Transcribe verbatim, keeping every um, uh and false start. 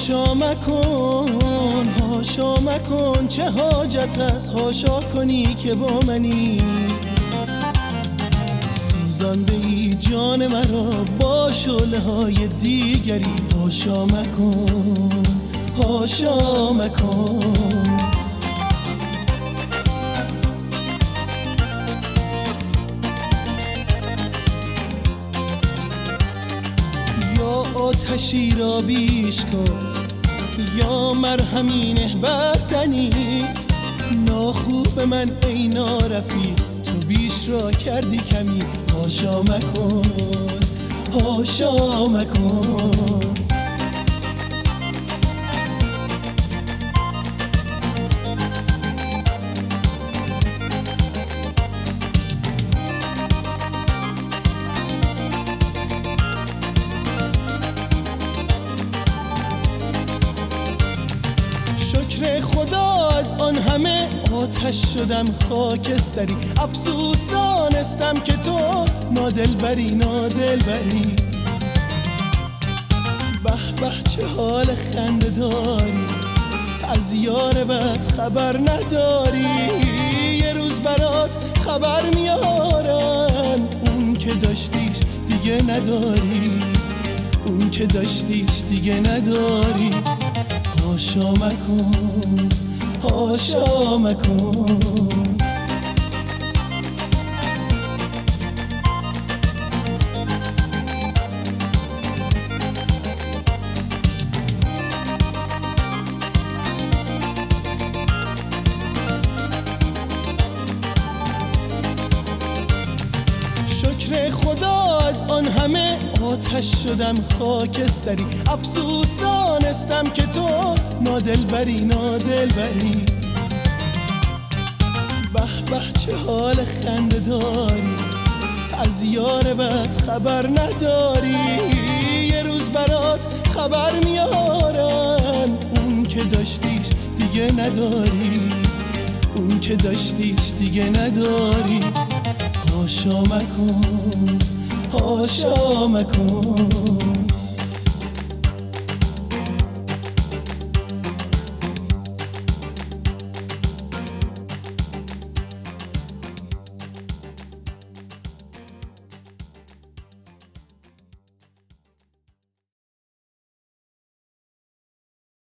هاشا مکن هاشا مکن، چه حاجت است هاشا کنی که با منی. سوزانده ای جان مرا با شعله های دیگری. هاشا مکن هاشا مکن. یا آتشی را بیش کن یا مرهمی نه بر تنی. ناخوب من ای نارفیق، تو بیش را کردی کمی. هاشا مکن هاشا مکن. شکر خدا از آن همه آتش شدم خاکستری. افسوس دانستم که تو نادلبری نادلبری. به به چه حال خنده داری، از یار بد خبر نداری. یه روز برات خبر میارن، اون که داشتیش دیگه نداری، اون که داشتیش دیگه نداری. هاشا مکن هاشا مکن. شکر خدا از آن همه آتش شدم خاکستری. افسوس دانستم که تو نادلبری نادلبری. به به چه حال خنده داری، از یار بد خبر نداری. یه روز برات خبر میارن، اون که داشتیش دیگه نداری، اون که داشتیش دیگه نداری. هاشا مکن هاشا مکن.